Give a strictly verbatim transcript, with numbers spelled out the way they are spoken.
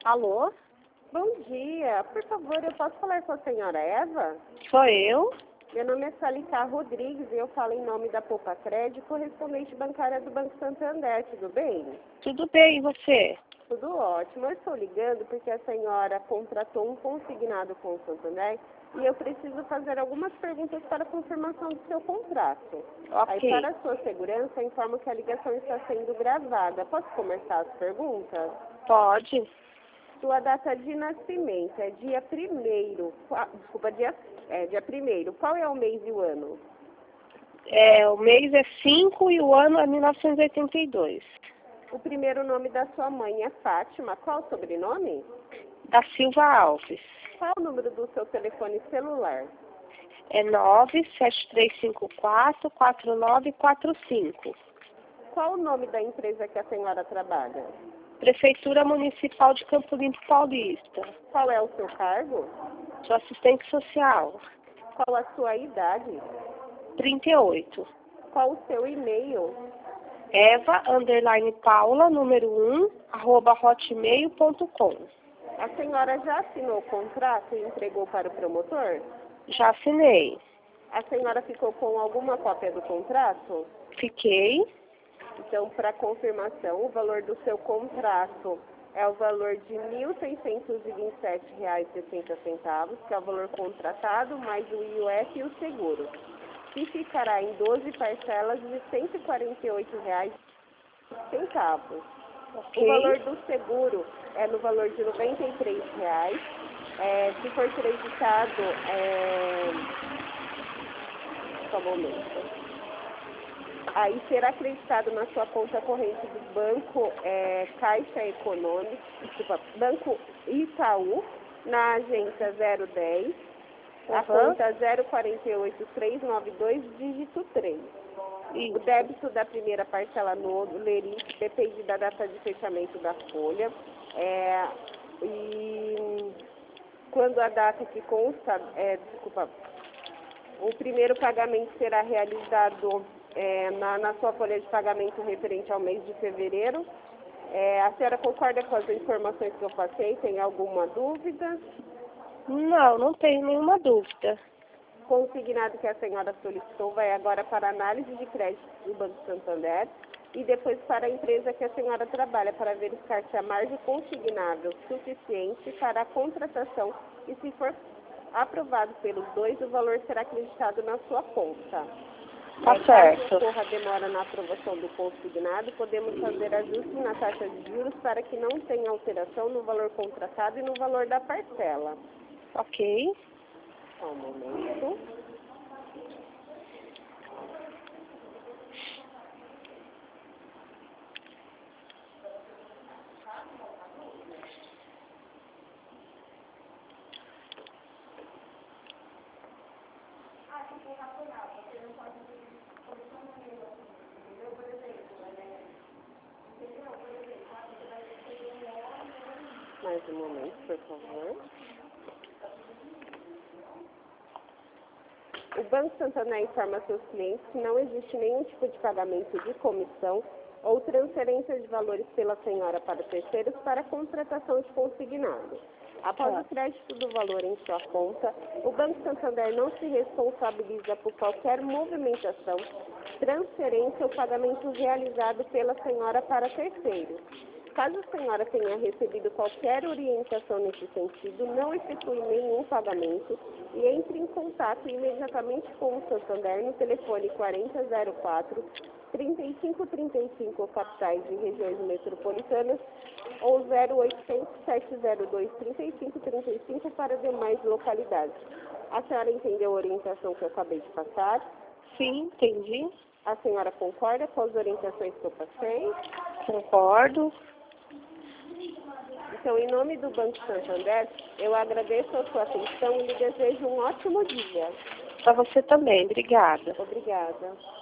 Alô? Bom dia. Por favor, eu posso falar com a senhora Eva? Sou eu? Meu nome é Salicar Rodrigues e eu falo em nome da Poupa Crédito, correspondente bancária do Banco Santander. Tudo bem? Tudo bem, e você? Tudo ótimo. Eu estou ligando porque a senhora contratou um consignado com o Santander e eu preciso fazer algumas perguntas para confirmação do seu contrato. Aí, Ok. para a sua segurança, informo que a ligação está sendo gravada. Posso começar as perguntas? Pode. Sua data de nascimento é dia primeiro. Qua- Desculpa, dia, é, dia primeiro. Qual é o mês e o ano? É, o mês é cinco e o ano é mil novecentos e oitenta e dois. O primeiro nome da sua mãe é Fátima. Qual o sobrenome? Da Silva Alves. Qual o número do seu telefone celular? É nove sete três cinco quatro quatro nove quatro cinco. Qual o nome da empresa que a senhora trabalha? Prefeitura Municipal de Campo Limpo Paulista. Qual é o seu cargo? Sou assistente social. Qual a sua idade? trinta e oito. Qual o seu e-mail? Eva, underline Paula, número um, arroba hotmail ponto com. A senhora já assinou o contrato e entregou para o promotor? Já assinei. A senhora ficou com alguma cópia do contrato? Fiquei. Então, para confirmação, o valor do seu contrato é o valor de mil seiscentos e vinte e sete reais e sessenta centavos, que é o valor contratado, mais o I O F e o seguro, que ficará em doze parcelas de cento e quarenta e oito reais e centavos. Ok. O valor do seguro é no valor de noventa e três reais. É, se for creditado, é... Só um momento. Aí será acreditado na sua conta corrente do Banco é, Caixa Econômica, desculpa, Banco Itaú, na agência zero dez, a Uhum. conta zero quatro oito três nove dois, dígito três. O Isso. débito da primeira parcela no Leric depende da data de fechamento da folha. É, e quando a data que consta, é, desculpa, o primeiro pagamento será realizado é, na, na sua folha de pagamento referente ao mês de fevereiro. É, a senhora concorda com as informações que eu passei? Tem alguma dúvida? Não, não tenho nenhuma dúvida. Consignado que a senhora solicitou vai agora para a análise de crédito do Banco Santander e depois para a empresa que a senhora trabalha para verificar se a margem consignável suficiente para a contratação e, se for aprovado pelos dois, o valor será acreditado na sua conta. Tá É, certo. caso ocorra demora na aprovação do consignado, podemos fazer ajustes na taxa de juros para que não tenha alteração no valor contratado e no valor da parcela. Ok. Só um momento. Mais um momento, por favor. O Banco Santander informa a seus clientes que não existe nenhum tipo de pagamento de comissão ou transferência de valores pela senhora para terceiros para a contratação de consignado. Após o crédito do valor em sua conta, o Banco Santander não se responsabiliza por qualquer movimentação, transferência ou pagamento realizado pela senhora para terceiros. Caso a senhora tenha recebido qualquer orientação nesse sentido, não efetue nenhum pagamento e entre em contato imediatamente com o Santander no telefone quarenta zero quatro, trinta e cinco trinta e cinco, capitais e regiões metropolitanas, ou zero oitocentos, sete zero dois, trinta e cinco trinta e cinco para demais localidades. A senhora entendeu a orientação que eu acabei de passar? Sim, entendi. A senhora concorda com as orientações que eu passei? Concordo. Então, em nome do Banco Santander, eu agradeço a sua atenção e lhe desejo um ótimo dia. Para você também. Obrigada. Obrigada.